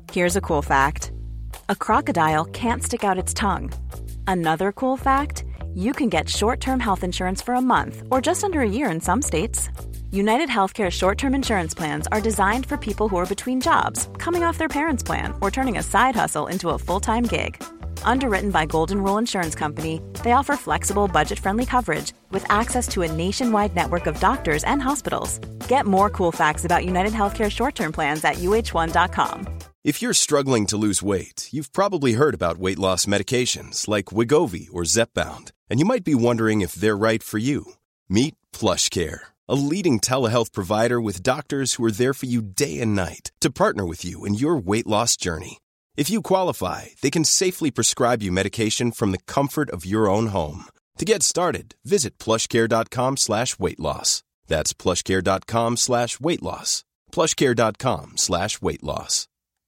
Here's a cool fact. A crocodile can't stick out its tongue. Another cool fact, you can get short-term health insurance for a month or just under a year in some states. United Healthcare short-term insurance plans are designed for people who are between jobs, coming off their parents' plan, or turning a side hustle into a full-time gig. Underwritten by Golden Rule Insurance Company, they offer flexible, budget-friendly coverage with access to a nationwide network of doctors and hospitals. Get more cool facts about United Healthcare short-term plans at uh1.com. If you're struggling to lose weight, you've probably heard about weight loss medications like Wegovy or Zepbound, and you might be wondering if they're right for you. Meet PlushCare, a leading telehealth provider with doctors who are there for you day and night to partner with you in your weight loss journey. If you qualify, they can safely prescribe you medication from the comfort of your own home. To get started, visit plushcare.com/weight-loss. That's plushcare.com/weight-loss. plushcare.com/weight-loss.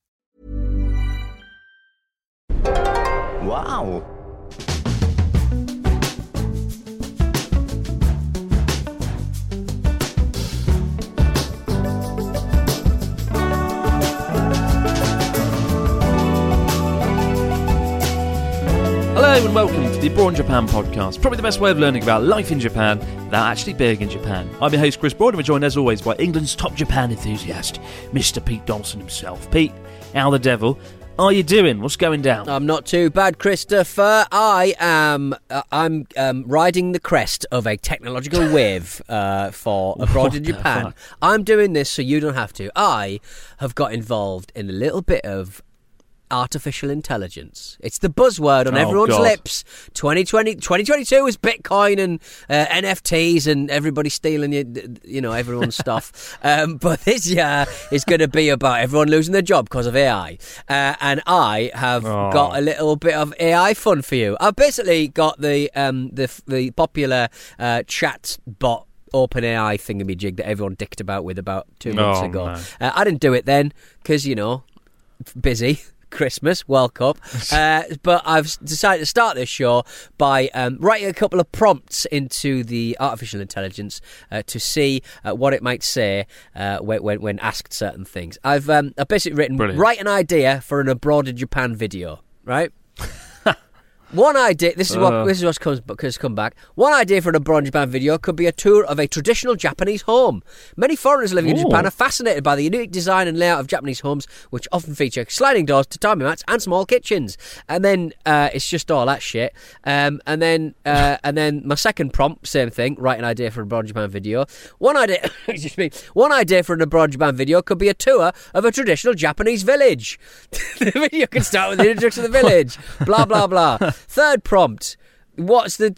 Wow. Hello and welcome to the Abroad in Japan podcast, probably the best way of learning about life in Japan without actually being in Japan. I'm your host Chris Broad and we're joined as always by England's top Japan enthusiast, Mr. Pete Donaldson himself. Pete, how the devil are you doing? What's going down? I'm not too bad, Christopher. I'm riding the crest of a technological wave for Abroad in Japan. I'm doing this so you don't have to. I have got involved in a little bit of artificial intelligence. It's the buzzword on everyone's lips. 2022 is Bitcoin and NFTs and everybody stealing everyone's stuff. But this year is going to be about everyone losing their job because of AI. And I have got a little bit of AI fun for you. I've basically got the popular chat bot OpenAI thingamajig that everyone dicked about with about 2 months ago. I didn't do it then because, busy. Christmas, World Cup, but I've decided to start this show by writing a couple of prompts into the artificial intelligence to see what it might say when asked certain things. I've basically written, write an idea for an Abroad in Japan video, right? One idea. This is what's come back. One idea for an Abroad in Japan video could be a tour of a traditional Japanese home. Many foreigners living in Japan are fascinated by the unique design and layout of Japanese homes, which often feature sliding doors, tatami mats, and small kitchens. And then it's just all that shit. And then my second prompt, same thing. Write an idea for an Abroad in Japan video. One idea. Excuse me. One idea for an Abroad in Japan video could be a tour of a traditional Japanese village. The video can start with the introduction of the village. Blah blah blah. Third prompt. What's your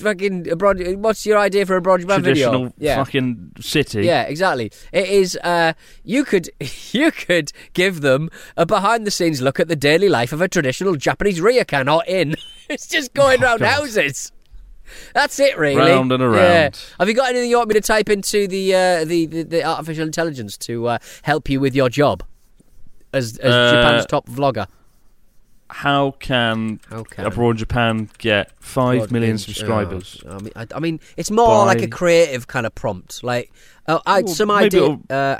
idea for a Abroad in Japan video? Traditional fucking city. Yeah, exactly. It is. You could give them a behind the scenes look at the daily life of a traditional Japanese ryokan or inn. It's just going round houses. That's it, really. Round and around. Yeah. Have you got anything you want me to type into the artificial intelligence to help you with your job as Japan's top vlogger? How can Abroad in Japan get 5 million subscribers? I mean, it's more like a creative kind of prompt. Like, some idea.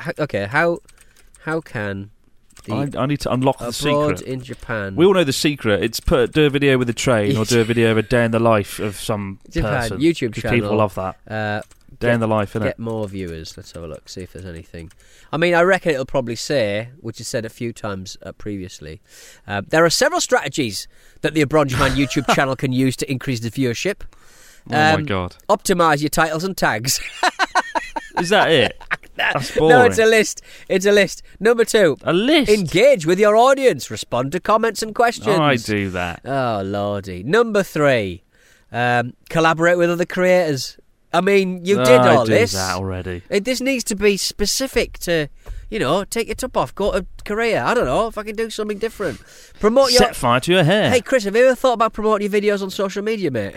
How can I need to unlock the secret. Abroad in Japan. We all know the secret. It's do a video with a train or do a video of a day in the life of some person. YouTube channel. People love that. Day in the life, innit? Get more viewers. Let's have a look, see if there's anything. I mean, I reckon it'll probably say, which is said a few times previously, there are several strategies that the Abroad in Japan YouTube channel can use to increase the viewership. Oh my God. Optimise your titles and tags. Is that it? That's boring. No, it's a list. It's a list. Number 2. A list? Engage with your audience. Respond to comments and questions. Oh, I do that. Oh, lordy. Number 3. Collaborate with other creators. I mean, you did all this. I do that already. This needs to be specific to, take your top off, go to Korea. I don't know, if I can do something different. Set fire to your hair. Hey, Chris, have you ever thought about promoting your videos on social media, mate?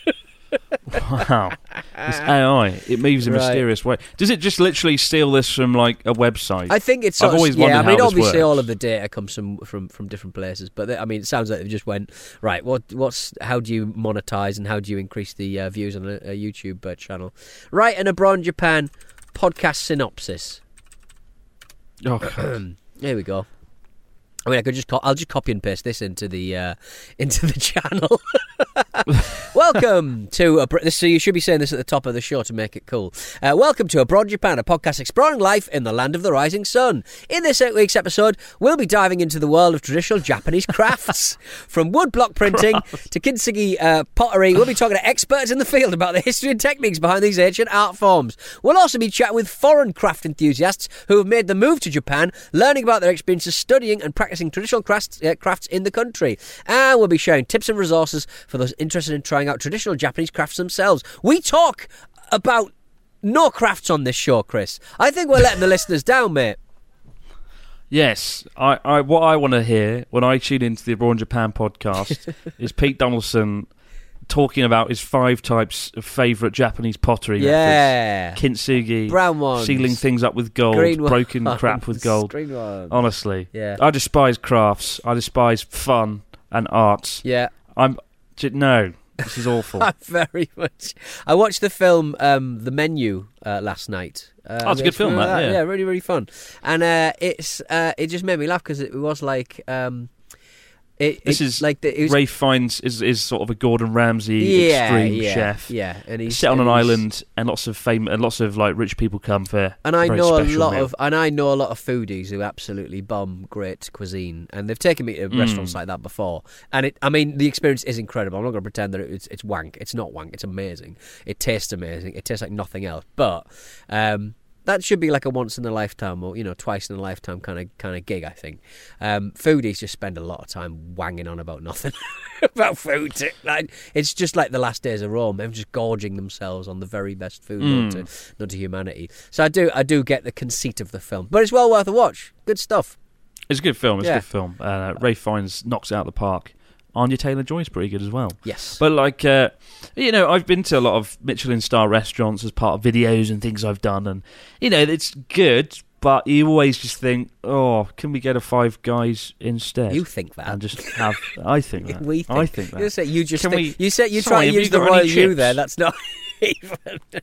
Wow. It's AI. It moves in a mysterious way. Does it just literally steal this from, like, a website? I think it's... I've always wondered how this works. Obviously all of the data comes from different places, but, it sounds like they just went, right, how do you monetize and how do you increase the views on a YouTube channel? Right, an Abroad in Japan podcast synopsis. Oh, God. Here we go. I mean, I'll just copy and paste this into the channel. Welcome to so you should be saying this at the top of the show to make it cool. Welcome to Abroad Japan, a podcast exploring life in the land of the rising sun. In this week's episode, we'll be diving into the world of traditional Japanese crafts, from woodblock printing to kintsugi pottery. We'll be talking to experts in the field about the history and techniques behind these ancient art forms. We'll also be chatting with foreign craft enthusiasts who have made the move to Japan, learning about their experiences studying and practicing traditional crafts in the country. And we'll be sharing tips and resources for those interested in trying out traditional Japanese crafts themselves. We talk about no crafts on this show, Chris. I think we're letting the listeners down, mate. Yes, I what I want to hear when I tune into the Abroad Japan podcast is Pete Donaldson talking about his 5 types of favourite Japanese pottery methods. Kintsugi, brown ones, sealing things up with gold, broken crap with gold. Green ones. Honestly, yeah. I despise crafts. I despise fun and arts. Yeah, no. This is awful. Very much. I watched the film The Menu last night. It's a good film, that. Yeah, really, really fun. And it just made me laugh because it was like... Ralph Fiennes is sort of a Gordon Ramsay extreme chef. Yeah, and he's set on an island, and lots of like rich people come there. And I know a lot of foodies who absolutely bomb great cuisine, and they've taken me to restaurants like that before. And the experience is incredible. I'm not going to pretend that it's wank. It's not wank. It's amazing. It tastes amazing. It tastes like nothing else. But that should be like a once in a lifetime, or twice in a lifetime kind of gig. I think foodies just spend a lot of time wanging on about nothing about food. It's just like the last days of Rome. They're just gorging themselves on the very best food known to humanity. So I do get the conceit of the film, but it's well worth a watch. Good stuff. It's a good film. Ralph Fiennes knocks it out of the park. Anya Taylor-Joy's pretty good as well. Yes. But I've been to a lot of Michelin star restaurants as part of videos and things I've done, and it's good, but you always just think, oh, can we get a Five Guys instead? You think that? And just have. I think that. I think that. You try to use the royal you there. That's not even.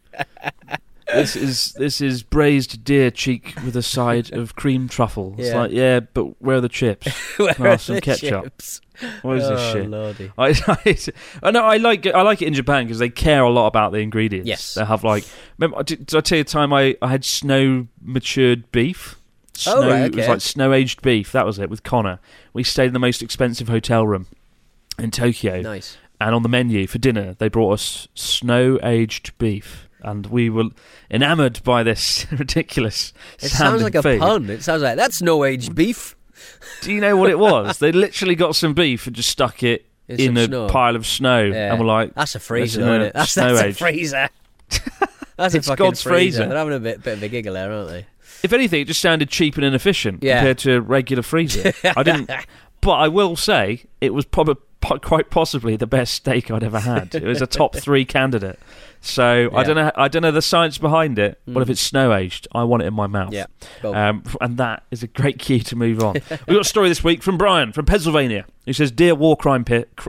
This is braised deer cheek with a side of cream truffle. It's but where are the chips? Where are some the ketchup? Chips? What is this shit? Lordy. I know I like it in Japan because they care a lot about the ingredients. Yes. They have remember, did I tell you the time I had snow matured beef? It was like snow aged beef. That was it, with Connor. We stayed in the most expensive hotel room in Tokyo. Nice. And on the menu for dinner, they brought us snow aged beef. And we were enamoured by this ridiculous It sounds like food. A pun. It sounds like, that's no-aged beef. Do you know what it was? They literally got some beef and just stuck it in a pile of snow. Yeah. And we're like... That's a freezer, isn't it? That's a freezer. That's it's a fucking God's freezer. They're having a bit of a giggle there, aren't they? If anything, it just sounded cheap and inefficient compared to a regular freezer. But I will say, it was probably quite possibly the best steak I'd ever had. It was a top 3 candidate. So I don't know the science behind it, but if it's snow aged, I want it in my mouth. Yeah. And that is a great cue to move on. We've got a story this week from Brian from Pennsylvania, who says, "Dear War Crime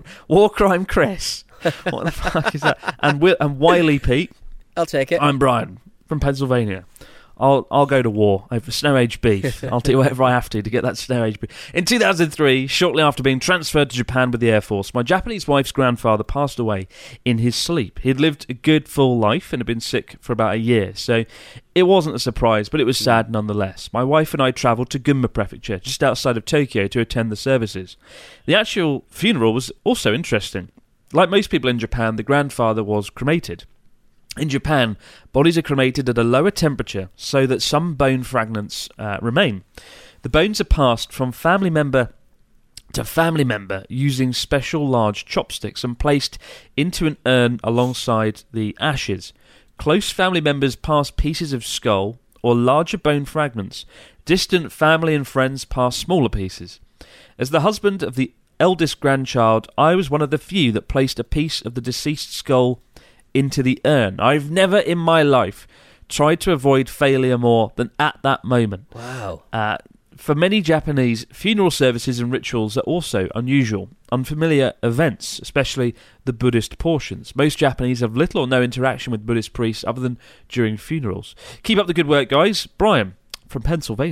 Chris," what the fuck is that? And Wiley Pete, I'll take it. I'm Brian from Pennsylvania. I'll go to war over snow-aged beef. I'll do whatever I have to get that snow-aged beef. In 2003, shortly after being transferred to Japan with the Air Force, my Japanese wife's grandfather passed away in his sleep. He had lived a good full life and had been sick for about a year, so it wasn't a surprise, but it was sad nonetheless. My wife and I travelled to Gunma Prefecture, just outside of Tokyo, to attend the services. The actual funeral was also interesting. Like most people in Japan, the grandfather was cremated. In Japan, bodies are cremated at a lower temperature so that some bone fragments remain. The bones are passed from family member to family member using special large chopsticks and placed into an urn alongside the ashes. Close family members pass pieces of skull or larger bone fragments. Distant family and friends pass smaller pieces. As the husband of the eldest grandchild, I was one of the few that placed a piece of the deceased skull into the urn. I've never in my life tried to avoid failure more than at that moment. Wow. For many Japanese, funeral services and rituals are also unusual, unfamiliar events, especially the Buddhist portions. Most Japanese have little or no interaction with Buddhist priests other than during funerals. Keep up the good work, guys. Brian from Pennsylvania.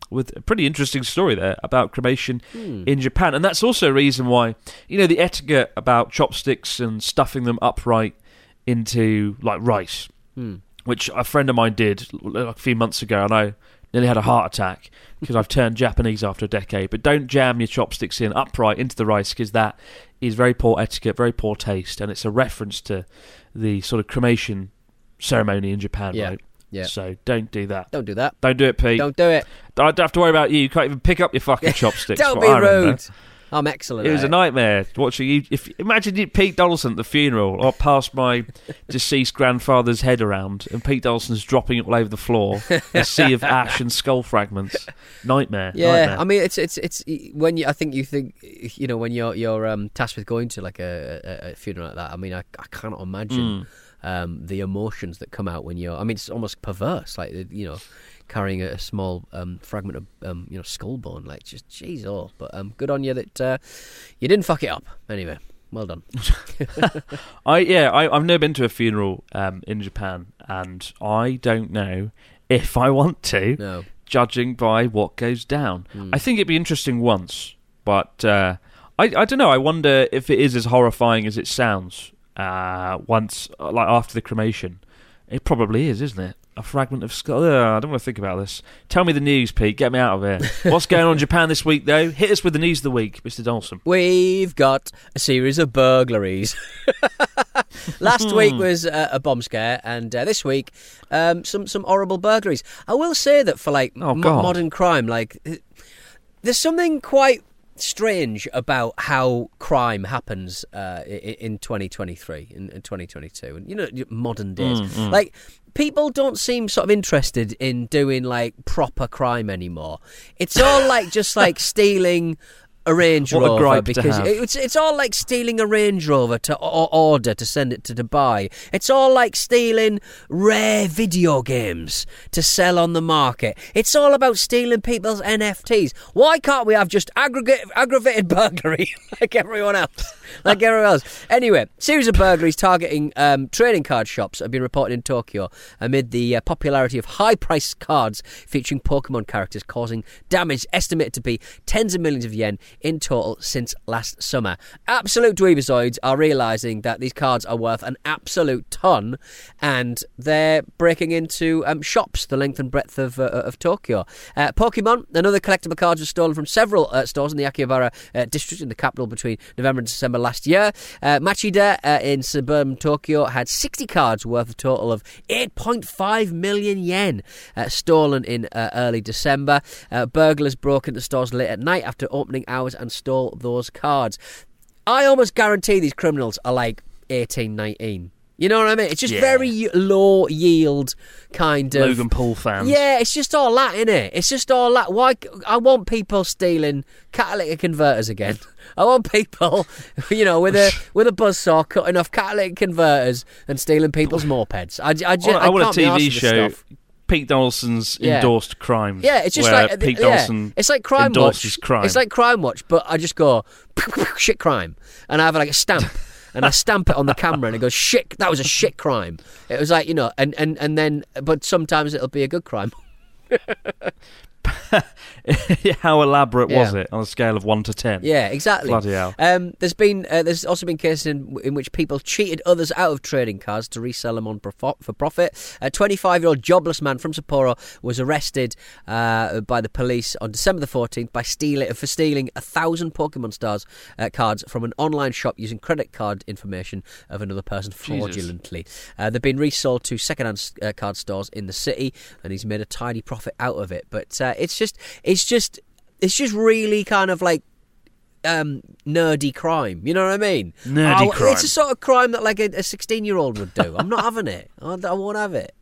with a pretty interesting story there about cremation in Japan. And that's also a reason why, the etiquette about chopsticks and stuffing them upright into, like, rice, which a friend of mine did a few months ago, and I nearly had a heart attack because I've turned Japanese after a decade. But don't jam your chopsticks in upright into the rice, because that is very poor etiquette, very poor taste, and it's a reference to the sort of cremation ceremony in Japan, right? Yeah. So don't do that. Don't do that. Don't do it, Pete. Don't do it. I don't have to worry about you. You can't even pick up your fucking chopsticks. Don't be rude. I'm excellent. It was a nightmare watching you. Imagine Pete Donaldson at the funeral, or past my deceased grandfather's head around, and Pete Donaldson's dropping it all over the floor, a sea of ash and skull fragments. Nightmare. Yeah, nightmare. I mean, it's when you think when you're tasked with going to like a funeral like that. I mean, I cannot imagine the emotions that come out when you're. I mean, it's almost perverse, like carrying a small fragment of skull bone, like just jeez, but good on you that you didn't fuck it up. Anyway, well done. I've never been to a funeral in Japan, and I don't know if I want to. No. Judging by what goes down, I think it'd be interesting once, but I don't know. I wonder if it is as horrifying as it sounds. Once, like after the cremation, it probably is, isn't it? A fragment of skull. I don't want to think about this. Tell me the news, Pete. Get me out of here. What's going on in Japan this week, though? Hit us with the news of the week, Mr. Donaldson. We've got a series of burglaries. Last week was a bomb scare, and this week some horrible burglaries. I will say that for like modern crime, like there's something quite strange about how crime happens in 2023, in 2022, and modern days. Like, people don't seem sort of interested in doing like proper crime anymore. It's all like just like stealing a Range Rover, because it's all like stealing a Range Rover to order to send it to Dubai. It's all like stealing rare video games to sell on the market. It's all about stealing people's NFTs. Why can't we have just aggravated burglary like everyone else? Anyway, series of burglaries targeting trading card shops have been reported in Tokyo amid the popularity of high-priced cards featuring Pokemon characters, causing damage estimated to be tens of millions of yen in total since last summer. Absolute dweebazoids are realising that these cards are worth an absolute ton, and they're breaking into shops the length and breadth of Tokyo. Pokemon and other collectible cards were stolen from several stores in the Akihabara district in the capital between November and December last year. Machida in suburban Tokyo had 60 cards worth a total of 8.5 million yen stolen in early December. Burglars broke into stores late at night after opening hours and stole those cards. I almost guarantee these criminals are like 18, 19. You know what I mean? It's just very low yield kind of Logan Paul fans. Yeah, it's just all that, innit? It's just all that. Why? I want people stealing catalytic converters again. I want people, with a buzzsaw cutting off catalytic converters and stealing people's mopeds. I want a TV show. Pete Donaldson's endorsed crimes. Yeah, it's just like Pete Donaldson. It's like Crime Watch. Crime. It's like Crime Watch, but I just go shit crime, and I have like a stamp, and I stamp it on the camera, and it goes shit. That was a shit crime. It was like and then, but sometimes it'll be a good crime. How elaborate was it on a scale of 1 to 10? Yeah, exactly. Bloody hell. There's also been cases in which people cheated others out of trading cards to resell them for profit. A 25-year-old jobless man from Sapporo was arrested by the police on December the 14th for stealing 1,000 Pokemon Stars cards from an online shop using credit card information of another person fraudulently. They've been resold to second-hand card stores in the city, and he's made a tidy profit out of it. But it's just really kind of like nerdy crime. You know what I mean? Nerdy crime. It's a sort of crime that like a 16-year-old would do. I'm not having it. I won't have it.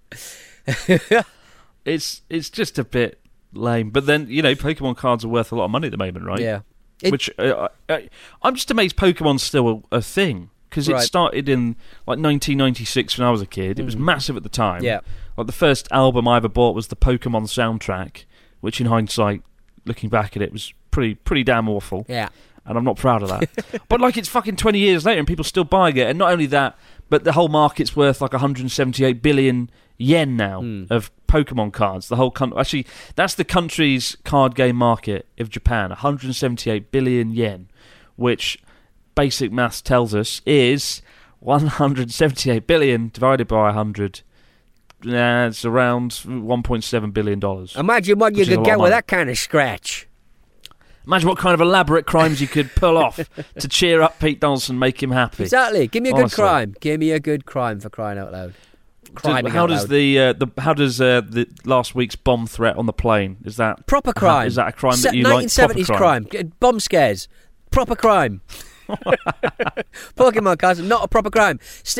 It's just a bit lame. But then, Pokemon cards are worth a lot of money at the moment, right? Yeah. Which I'm just amazed Pokemon's still a thing. Because it started in like 1996 when I was a kid. It was massive at the time. Yeah. Like the first album I ever bought was the Pokemon soundtrack, which in hindsight, looking back at it, was pretty damn awful. Yeah. And I'm not proud of that. But like it's fucking 20 years later and people still buying it. And not only that, but the whole market's worth like 178 billion yen now of Pokemon cards. The whole country. Actually, that's the country's card game market of Japan. 178 billion yen, which basic maths tells us is 178 billion divided by 100. It's around $1.7 billion. Imagine what you could get with that kind of scratch. Imagine what kind of elaborate crimes you could pull off to cheer up Pete Donaldson, make him happy. Exactly. Give me a good crime. Give me a good crime, for crying out loud. How does the last week's bomb threat on the plane, is that proper crime? Is that a crime that you like? 1970s crime. Bomb scares. Proper crime. Pokemon cards, not a proper crime.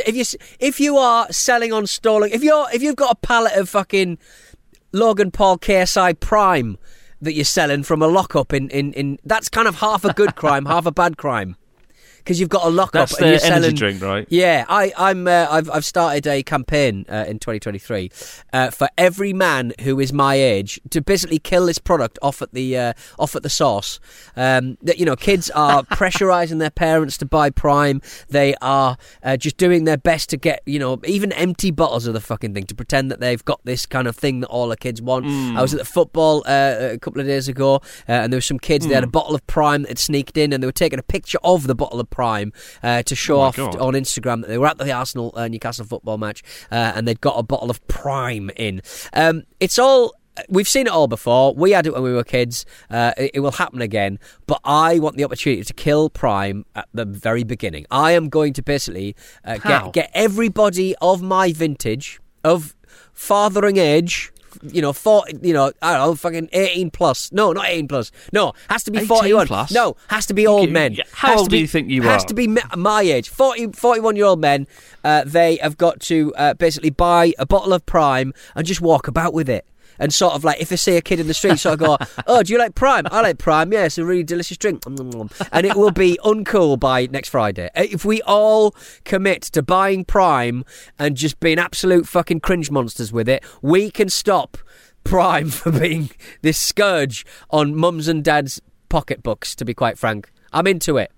If you are selling on stalling, if you've got a pallet of fucking Logan Paul KSI Prime that you're selling from a lockup in that's kind of half a good crime, half a bad crime. Because you've got a lockup. That's and you're the energy selling, drink, right? Yeah, I've started a campaign in 2023 for every man who is my age to basically kill this product off at the source. That kids are pressurising their parents to buy Prime. They are just doing their best to get even empty bottles of the fucking thing to pretend that they've got this kind of thing that all the kids want. I was at the football a couple of days ago, and there were some kids. They had a bottle of Prime that had sneaked in, and they were taking a picture of the bottle of Prime to show off on Instagram that they were at the Arsenal Newcastle football match, and they'd got a bottle of Prime in. It's all. We've seen it all before. We had it when we were kids. It will happen again. But I want the opportunity to kill Prime at the very beginning. I am going to basically get everybody of my vintage, of fathering age, 40, I don't know, fucking 18 plus. No, not 18 plus. No, has to be 41. Plus? No, has to be old men. How old do you think you are? Has to be my age. 41-year-old men. They have got to basically buy a bottle of Prime and just walk about with it. And sort of like, if they see a kid in the street, sort of go, "Oh, do you like Prime? I like Prime. Yeah, it's a really delicious drink." And it will be uncool by next Friday. If we all commit to buying Prime and just being absolute fucking cringe monsters with it, we can stop Prime from being this scourge on mums and dads' pocketbooks, to be quite frank. I'm into it.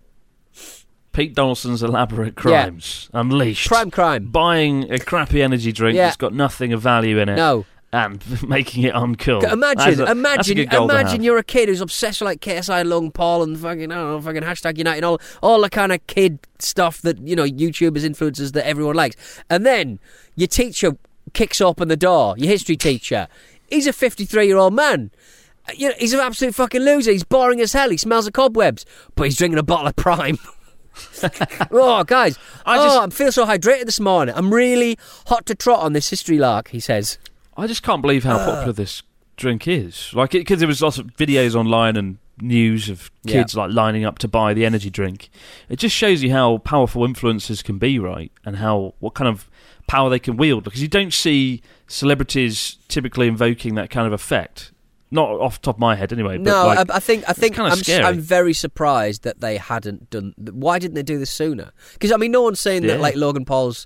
Pete Donaldson's elaborate crimes unleashed. Prime crime. Buying a crappy energy drink that's got nothing of value in it. No. And making it uncool. Imagine you're a kid who's obsessed with like KSI, Logan Paul, and fucking hashtag United, and all the kind of kid stuff that YouTubers, influencers that everyone likes. And then your teacher kicks open the door. Your history teacher, he's a 53-year-old man. He's an absolute fucking loser. He's boring as hell. He smells of cobwebs, but he's drinking a bottle of Prime. Oh, guys, I feel so hydrated this morning. I'm really hot to trot on this history lark. He says. I just can't believe how popular this drink is. Because there was lots of videos online and news of kids like lining up to buy the energy drink. It just shows you how powerful influencers can be, right? And what kind of power they can wield. Because you don't see celebrities typically invoking that kind of effect. Not off the top of my head, anyway. But no, I think I'm very surprised that they hadn't done. Why didn't they do this sooner? Because no one's saying that like Logan Paul's.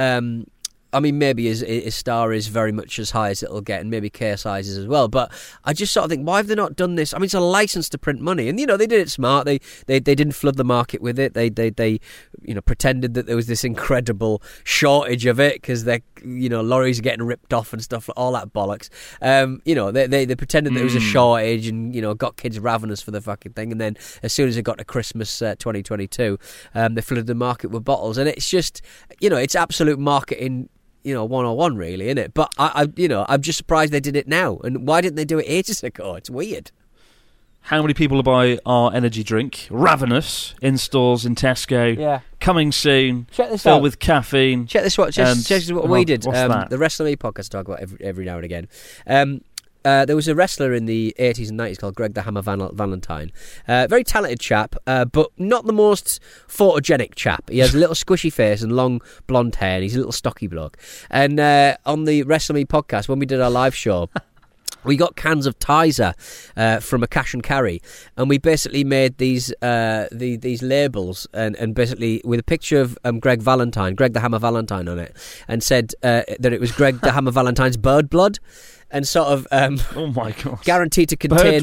Maybe his star is very much as high as it'll get, and maybe KSI's is as well. But I just sort of think, why have they not done this? It's a license to print money, and they did it smart. They didn't flood the market with it. They pretended that there was this incredible shortage of it because lorries are getting ripped off and stuff, all that bollocks. They pretended that there was a shortage and got kids ravenous for the fucking thing. And then as soon as it got to Christmas 2022, they flooded the market with bottles, and it's just it's absolute marketing. 101 really, isn't it? But I'm just surprised they did it now. And why didn't they do it ages ago? It's weird. How many people buy our energy drink, Ravenous, in stores in Tesco? Yeah. Coming soon. Check this filled out. with caffeine. Check this out. Check what we did. What's that? The Wrestling Me podcast talk about every now and again. There was a wrestler in the 80s and 90s called Greg the Hammer Valentine. Very talented chap, but not the most photogenic chap. He has a little squishy face and long blonde hair, and he's a little stocky bloke. And on the Wrestle Me podcast, when we did our live show, we got cans of Tizer from a cash and carry, and we basically made these labels and basically with a picture of Greg the Hammer Valentine on it, and said that it was Greg the Hammer Valentine's bird blood. And sort of, oh my god, guaranteed to contain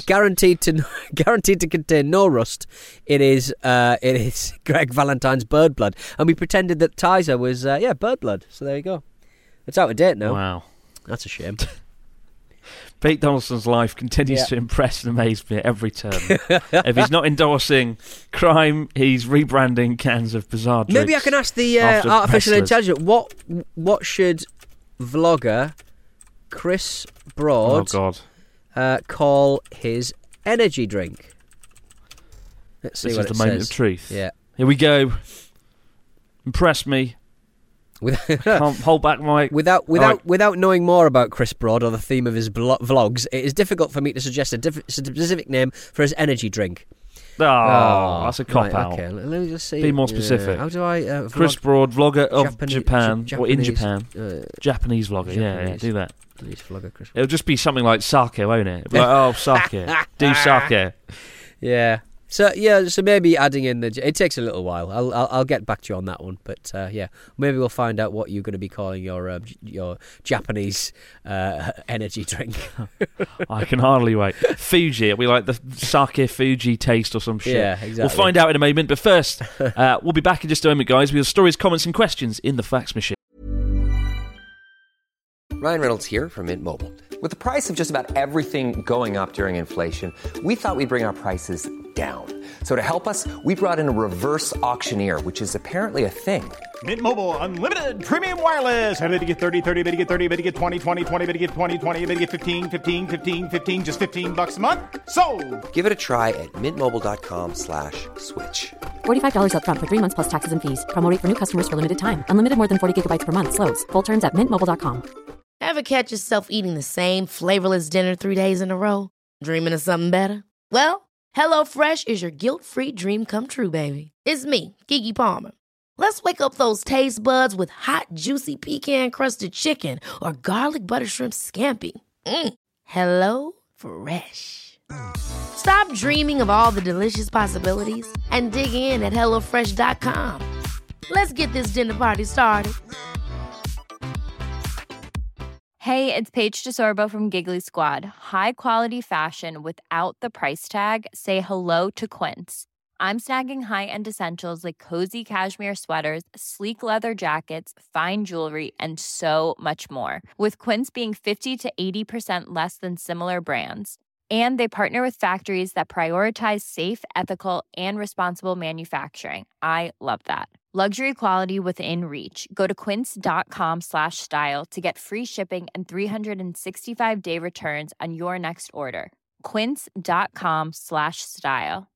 no rust. It is Greg Valentine's bird blood, and we pretended that Tizer was bird blood. So there you go. It's out of date now. Wow. That's a shame. Pete Donaldson's life continues to impress and amaze me at every turn. If he's not endorsing crime, he's rebranding cans of bizarre drinks. Maybe I can ask the artificial intelligence, what should vlogger Chris Broad call his energy drink? Let's see this what is it the moment says. of truth. Yeah. Here we go. Impress me. Can't hold back my... Without knowing more about Chris Broad or the theme of his vlogs, it is difficult for me to suggest a specific name for his energy drink. That's a cop-out. Okay, let me just see. Be more specific. How do I... Chris Broad, vlogger of Japan, or in Japanese, Japan. Japanese vlogger, yeah, do that. Japanese vlogger, Chris Broad. It'll just be something like sake, won't it? It'll be like, oh, sake. Do sake. Yeah. So maybe adding in it takes a little while. I'll get back to you on that one, but maybe we'll find out what you're going to be calling your Japanese energy drink. I can hardly wait. Fuji, it'll be like the sake Fuji taste or some shit. Yeah, exactly. We'll find out in a moment, but first, we'll be back in just a moment, guys, with your stories, comments, and questions in the fax machine. Ryan Reynolds here from Mint Mobile. With the price of just about everything going up during inflation, we thought we'd bring our prices down. So to help us, we brought in a reverse auctioneer, which is apparently a thing. Mint Mobile Unlimited Premium Wireless. How to get 30, 30, bit to get 30, bit to get 20, 20, 20, bit to get 20, 20, bit to get 15, 15, 15, 15, just $15 a month? Sold! Give it a try at mintmobile.com/switch. $45 up front for 3 months plus taxes and fees. Promo rate for new customers for limited time. Unlimited more than 40 gigabytes per month. Slows full terms at mintmobile.com. Ever catch yourself eating the same flavorless dinner 3 days in a row? Dreaming of something better? Well, HelloFresh is your guilt-free dream come true, baby. It's me, Keke Palmer. Let's wake up those taste buds with hot, juicy pecan-crusted chicken or garlic butter shrimp scampi. Hello Fresh. Stop dreaming of all the delicious possibilities and dig in at HelloFresh.com. Let's get this dinner party started. Hey, it's Paige DeSorbo from Giggly Squad. High quality fashion without the price tag. Say hello to Quince. I'm snagging high-end essentials like cozy cashmere sweaters, sleek leather jackets, fine jewelry, and so much more. With Quince being 50 to 80% less than similar brands. And they partner with factories that prioritize safe, ethical, and responsible manufacturing. I love that. Luxury quality within reach. Go to quince.com/style to get free shipping and 365-day returns on your next order. Quince.com/style.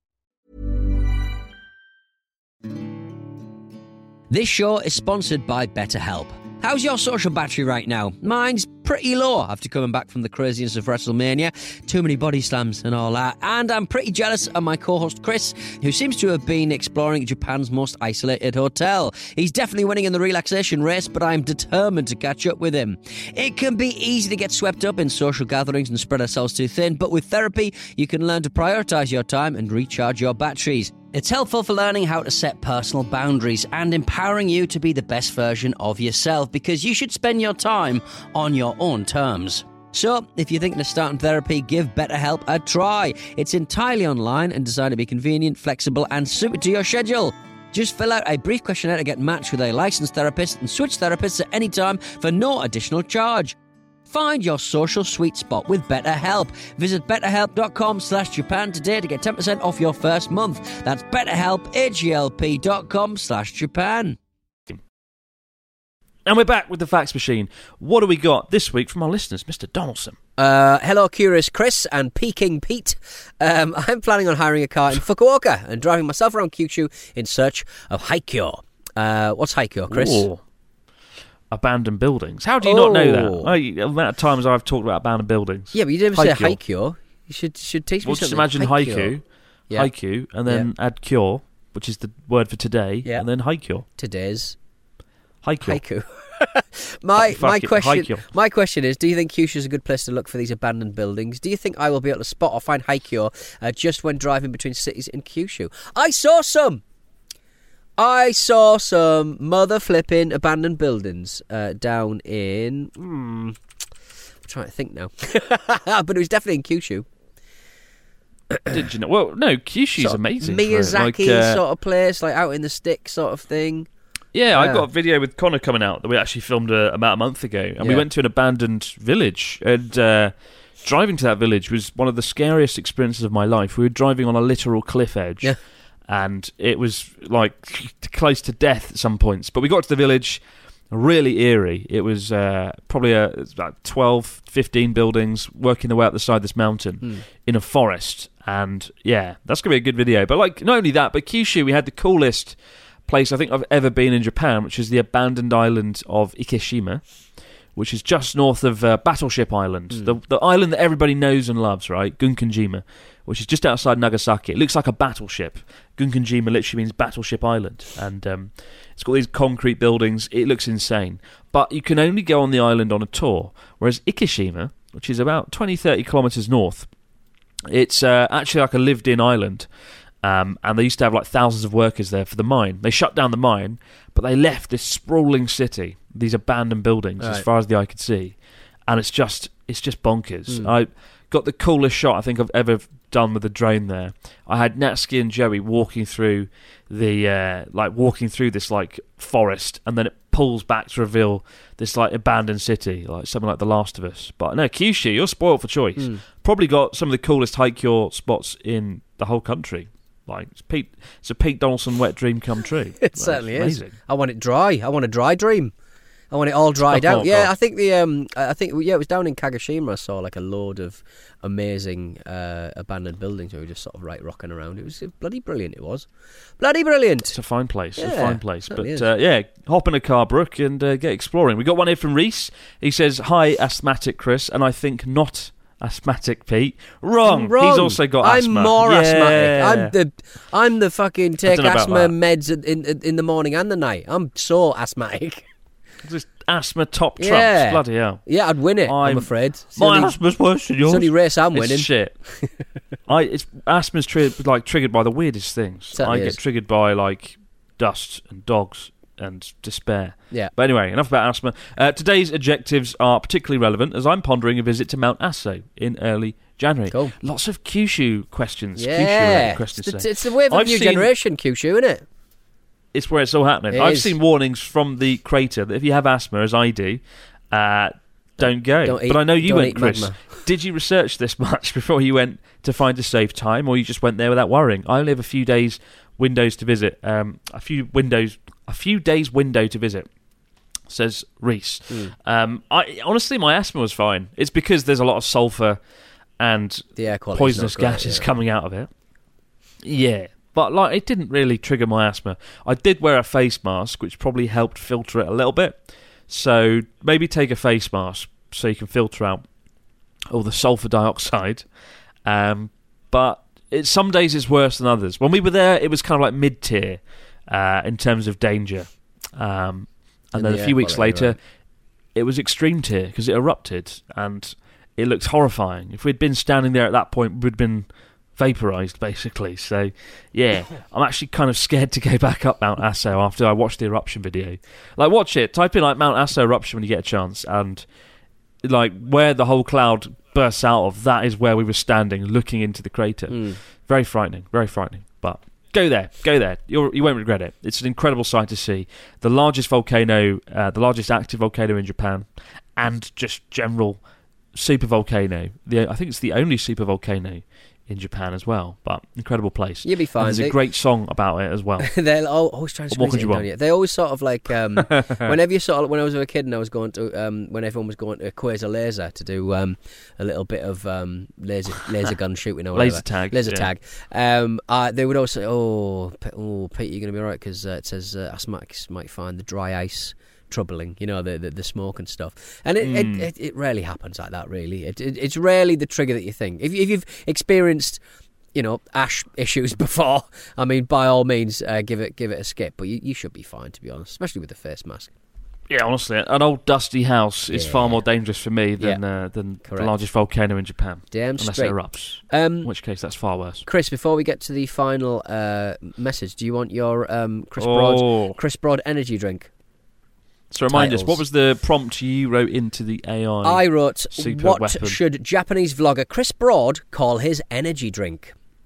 This show is sponsored by BetterHelp. How's your social battery right now? Mine's pretty low after coming back from the craziness of WrestleMania. Too many body slams and all that. And I'm pretty jealous of my co-host Chris, who seems to have been exploring Japan's most isolated hotel. He's definitely winning in the relaxation race, but I'm determined to catch up with him. It can be easy to get swept up in social gatherings and spread ourselves too thin, but with therapy, you can learn to prioritise your time and recharge your batteries. It's helpful for learning how to set personal boundaries and empowering you to be the best version of yourself, because you should spend your time on your own terms. So, if you're thinking of starting therapy, give BetterHelp a try. It's entirely online and designed to be convenient, flexible, and suited to your schedule. Just fill out a brief questionnaire to get matched with a licensed therapist and switch therapists at any time for no additional charge. Find your social sweet spot with BetterHelp. Visit betterhelp.com/Japan today to get 10% off your first month. That's BetterHelp, HELP.com/Japan. And we're back with the fax machine. What do we got this week from our listeners, Mr. Donaldson? Hello, Curious Chris and Peking Pete. I'm planning on hiring a car in Fukuoka and driving myself around Kyushu in search of Haikyo. What's Haikyo, Chris? Ooh. Abandoned buildings. How do you not know that? The amount of times I've talked about abandoned buildings. Yeah, but you didn't say Haikyo. You should teach me something. Just imagine haiku, and then add kyo, which is the word for today, and then haikyo. Today's haiku. My question is, do you think Kyushu is a good place to look for these abandoned buildings? Do you think I will be able to spot or find Haikyo just when driving between cities in Kyushu? I saw some mother flipping abandoned buildings down in... I'm trying to think now. But it was definitely in Kyushu. Did you know? Well, no, Kyushu's amazing. Miyazaki sort of place, like out in the sticks sort of thing. Yeah, I got a video with Connor coming out that we actually filmed about a month ago, and we went to an abandoned village, and driving to that village was one of the scariest experiences of my life. We were driving on a literal cliff edge, and it was like close to death at some points. But we got to the village, really eerie. It was probably about 12, 15 buildings working their way up the side of this mountain in a forest. And yeah, that's going to be a good video. But like, not only that, but Kyushu, we had the coolest place I think I've ever been in Japan, which is the abandoned island of Ikeshima, which is just north of Battleship Island, the island that everybody knows and loves, right? Gunkanjima, which is just outside Nagasaki. It looks like a battleship. Gunkanjima literally means Battleship Island, and it's got these concrete buildings. It looks insane. But you can only go on the island on a tour, whereas Ikeshima, which is about 20, 30 kilometres north, it's actually like a lived-in island. And they used to have like thousands of workers there for the mine. They shut down the mine, but they left this sprawling city, these abandoned buildings, as far as the eye could see, and it's just bonkers. I got the coolest shot I think I've ever done with a drone there. I had Natsuki and Joey walking through this like forest, and then it pulls back to reveal this like abandoned city, like something like The Last of Us. But no, Kyushu, you're spoiled for choice. Probably got some of the coolest hike-your spots in the whole country. Like it's a Pete Donaldson wet dream come true. It certainly is. I want it dry. I want a dry dream. I want it all dried out. Yeah, God. I think it was down in Kagoshima. I saw like a load of amazing abandoned buildings where we were just sort of rocking around. It was bloody brilliant. It was bloody brilliant. It's a fine place. Yeah, a fine place. But hop in a car, Brooke, and get exploring. We got one here from Reese. He says, "Hi, asthmatic Chris, and I think not." Asthmatic Pete. Wrong. He's also got asthma. I'm more asthmatic. I'm the fucking take asthma meds in the morning and the night. I'm so asthmatic. Just asthma top trumps. Bloody hell. Yeah, I'd win it, I'm afraid. My asthma's worse than yours. It's the only race I'm winning. It's shit. Asthma's triggered by the weirdest things. I get triggered by like dust and dogs and despair. Yeah. But anyway, enough about asthma. Today's adjectives are particularly relevant as I'm pondering a visit to Mount Aso in early January. Cool. Lots of Kyushu questions. Yeah. It's the wave of new generation, Kyushu, isn't it? It's where it's all happening. I've seen warnings from the crater that if you have asthma, as I do, don't go. But I know you went, Chris. Magma. Did you research this much before you went to find a safe time, or you just went there without worrying? I only have a few days windows to visit. A few days window to visit, says Reese. Honestly, my asthma was fine. It's because there's a lot of sulphur and poisonous gases coming out of it. Yeah, but like it didn't really trigger my asthma. I did wear a face mask, which probably helped filter it a little bit. So maybe take a face mask so you can filter out all the sulphur dioxide. But some days it's worse than others. When we were there, it was kind of like mid-tier in terms of danger. And then a few weeks later, it was extreme tier because it erupted and it looked horrifying. If we'd been standing there at that point, we'd been vaporised, basically. So, yeah, I'm actually kind of scared to go back up Mount Aso after I watched the eruption video. Like, watch it. Type in, like, Mount Aso eruption when you get a chance. And, like, where the whole cloud bursts out of, that is where we were standing, looking into the crater. Very frightening, but go there. You won't regret it. It's an incredible sight to see. The largest volcano, the largest active volcano in Japan, and just general supervolcano. I think it's the only supervolcano in Japan as well, but incredible place. You'll be fine. And there's a great song about it as well. They're always trying to squeeze it in, don't you? They always sort of like whenever you sort of, when I was a kid and I was going to when everyone was going to Quasar Laser to do a little bit of laser gun shooting or whatever. Laser tag. They would always say, "Oh, Pete, you're going to be alright because it says asthmatics might find the dry ice troubling, you know, the smoke and stuff." And it rarely happens like that, really. It's rarely the trigger that you think. If you've experienced, you know, ash issues before, I mean, by all means, give it a skip. But you should be fine, to be honest, especially with the face mask. Yeah, honestly, an old dusty house is far more dangerous for me than the largest volcano in Japan. Unless it erupts. In which case, that's far worse. Chris, before we get to the final message, do you want your Chris Broad energy drink? So remind us, what was the prompt you wrote into the AI? I wrote, what should Japanese vlogger Chris Broad call his energy drink?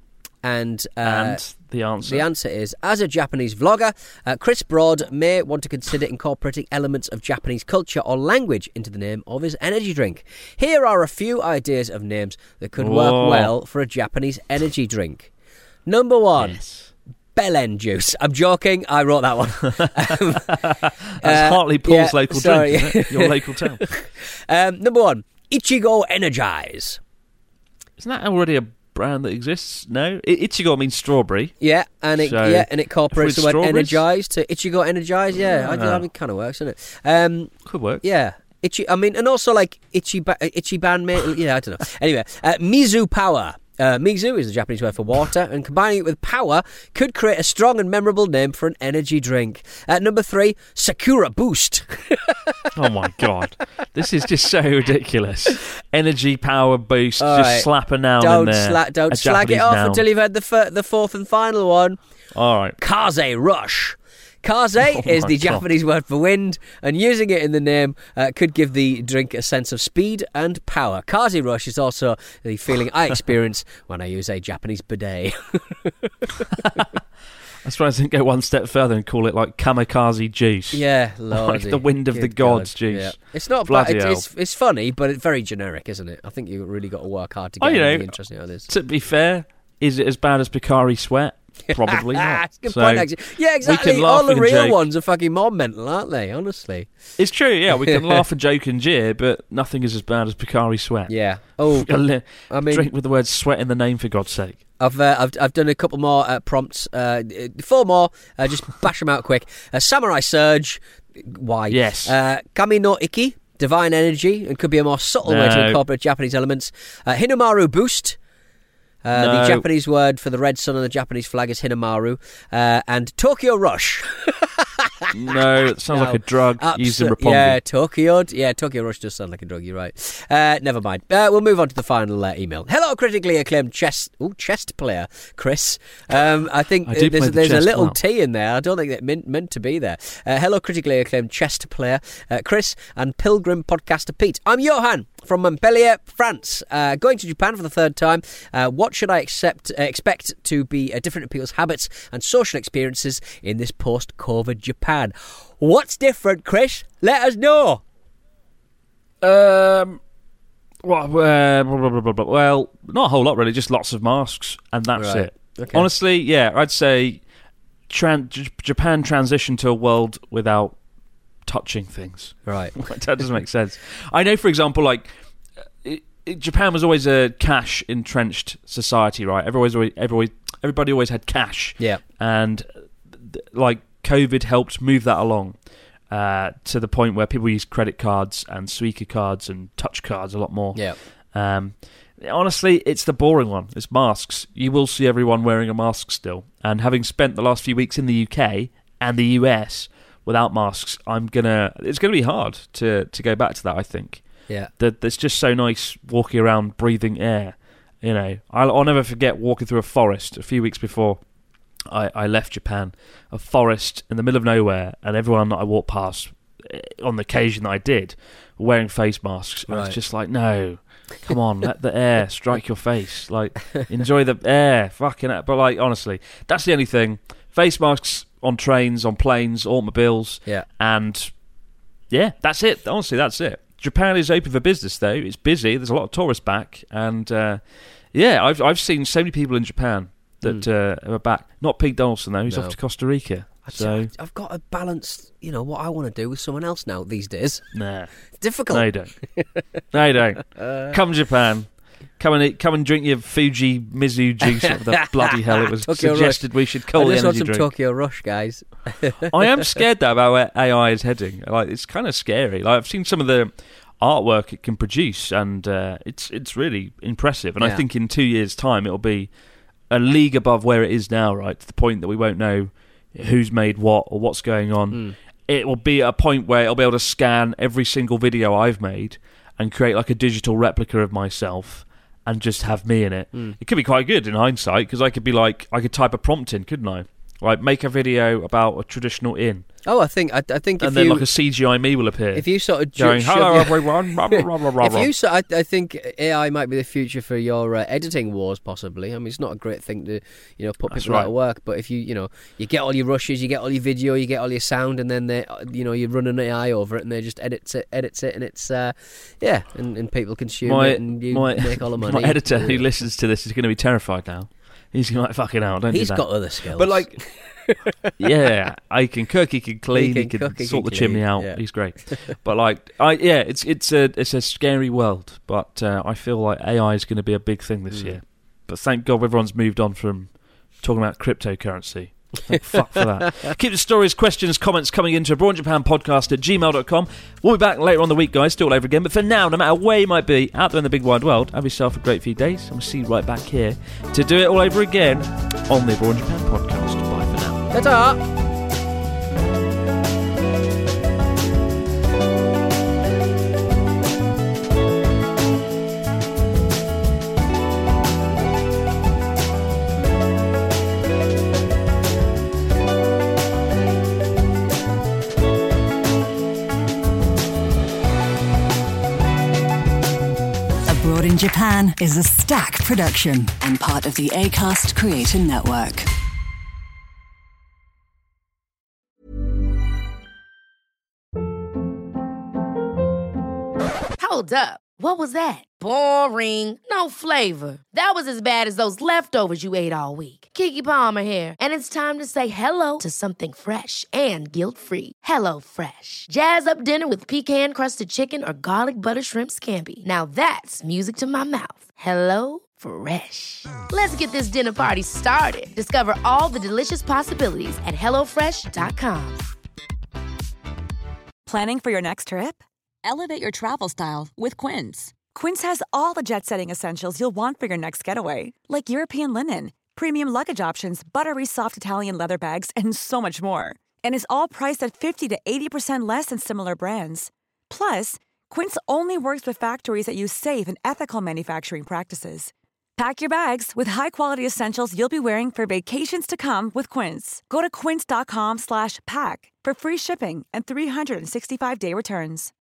And the answer? The answer is, as a Japanese vlogger, Chris Broad may want to consider incorporating elements of Japanese culture or language into the name of his energy drink. Here are a few ideas of names that could work well for a Japanese energy drink. Number 1. Yes. Belen juice. I'm joking. I wrote that one. That's Hartlepool's local drink, isn't it? Your local town. Number 1. Ichigo Energize. Isn't that already a brand that exists? No? Ichigo means strawberry. Yeah, and it incorporates the word energize to Ichigo Energize. Yeah, I mean, it kind of works, doesn't it? Could work. Yeah. And also like Ichiban, mate. Yeah, I don't know. Anyway, Mizu Power. Mizu is the Japanese word for water, and combining it with power could create a strong and memorable name for an energy drink. Number 3, Sakura Boost. Oh my God. This is just so ridiculous. Energy, power, boost, slap a noun in there. Don't slag it off until you've had the fourth and final one. All right. Kaze Rush. Kaze is the Japanese word for wind, and using it in the name could give the drink a sense of speed and power. Kaze Rush is also the feeling I experience when I use a Japanese bidet. I suppose I didn't go one step further and call it like kamikaze juice. Yeah, lordy. Like the wind of the gods juice. Yeah. It's not bad. It's funny, but it's very generic, isn't it? I think you've really got to work hard to get anything interesting out of this. To be fair, is it as bad as Picari Sweat? Probably not. It's a good point, actually. Yeah, exactly. All the real ones are fucking more mental, aren't they? Honestly. It's true, yeah. We can laugh and joke and jeer, but nothing is as bad as Picari Sweat. Yeah. Oh, I mean, drink with the word sweat in the name, for God's sake. I've done a couple more prompts. 4 more. Just bash them out quick. Samurai Surge. Why? Yes. Kami no Iki. Divine Energy. And could be a more subtle way to incorporate Japanese elements. Hinamaru Boost. The Japanese word for the red sun on the Japanese flag is Hinamaru. And Tokyo Rush. No, it sounds like a drug used in Roppongi. Tokyo Rush does sound like a drug, you're right. Never mind. We'll move on to the final email. Hello, critically acclaimed chess player, Chris. I think there's a little T in there. I don't think it meant to be there. Hello, critically acclaimed chess player, Chris, and Pilgrim podcaster Pete. I'm Johan from Montpellier, France. Going to Japan for the 3rd time. What should I expect to be different people's habits and social experiences in this post-COVID Japan? What's different, Chris? Let us know. Well, not a whole lot really. Just lots of masks, and that's it. Okay. Honestly, yeah, I'd say Japan transitioned to a world without touching things. Right. That doesn't make sense. I know, for example, like Japan was always a cash entrenched society, right? Everybody always had cash. Yeah. And like COVID helped move that along to the point where people use credit cards and Suica cards and touch cards a lot more. Yeah. Honestly, it's the boring one. It's masks. You will see everyone wearing a mask still. And having spent the last few weeks in the UK and the US without masks, it's gonna be hard to go back to that, I think. Yeah. It's just so nice walking around, breathing air. You know, I'll never forget walking through a forest a few weeks before I left Japan. A forest in the middle of nowhere, and everyone that I walked past, on the occasion that I did, were wearing face masks. And it's just like, no, come on, let the air strike your face. Like, enjoy the air, fucking hell. But like, honestly, that's the only thing. Face masks on trains, on planes, automobiles. Yeah. And yeah, that's it. Honestly, that's it. Japan is open for business, though. It's busy. There's a lot of tourists back, and I've seen so many people in Japan that are back. Not Pete Donaldson though. He's off to Costa Rica. So I've got to balance, what I want to do with someone else now these days. Nah, it's difficult. No, you don't. No, you don't. Come to Japan. Come and drink your Fuji Mizu juice. What the bloody hell it was suggested we should call the energy drink. I just want some Tokyo Rush, guys. I am scared though about where AI is heading. Like, it's kind of scary. Like, I've seen some of the artwork it can produce, and it's really impressive. And I think in 2 years' time it'll be a league above where it is now, right? To the point that we won't know who's made what or what's going on. It will be at a point where it'll be able to scan every single video I've made and create like a digital replica of myself and just have me in it. It could be quite good in hindsight, because I could type a prompt in, couldn't I? Like, make a video about a traditional inn. Oh, I think if and then like a CGI me will appear. If you sort of going, hello everyone. I think AI might be the future for your editing wars, possibly. I mean, it's not a great thing to put people out of work. But if you get all your rushes, you get all your video, you get all your sound, and then you run an AI over it, and they just edits it, and it's and people consume it, and you make all the money. My editor who listens to this is going to be terrified now. He's going to like, fucking hell, don't do that. He's got other skills. But like, yeah, I can cook, he can clean, he can sort the chimney out. Yeah. He's great. But like, it's a scary world. But I feel like AI is going to be a big thing this year. But thank God everyone's moved on from talking about cryptocurrency. Thank fuck for that. Keep the stories, questions, comments coming into abroadinjapanpodcast@gmail.com. We'll be back later on the week, guys, do it all over again. But for now, no matter where you might be out there in the big wide world, have yourself a great few days, and we'll see you right back here to do it all over again on the Abroad in Japan podcast. Bye for now. Ta-ta! In Japan is a Stack production and part of the Acast Creator Network. Hold up. What was that? Boring. No flavor. That was as bad as those leftovers you ate all week. Keke Palmer here, and it's time to say hello to something fresh and guilt-free. Hello Fresh. Jazz up dinner with pecan-crusted chicken or garlic butter shrimp scampi. Now that's music to my mouth. Hello Fresh. Let's get this dinner party started. Discover all the delicious possibilities at HelloFresh.com. Planning for your next trip? Elevate your travel style with Quince. Quince has all the jet-setting essentials you'll want for your next getaway, like European linen, premium luggage options, buttery soft Italian leather bags, and so much more. And is all priced at 50 to 80% less than similar brands. Plus, Quince only works with factories that use safe and ethical manufacturing practices. Pack your bags with high-quality essentials you'll be wearing for vacations to come with Quince. Go to quince.com/pack for free shipping and 365-day returns.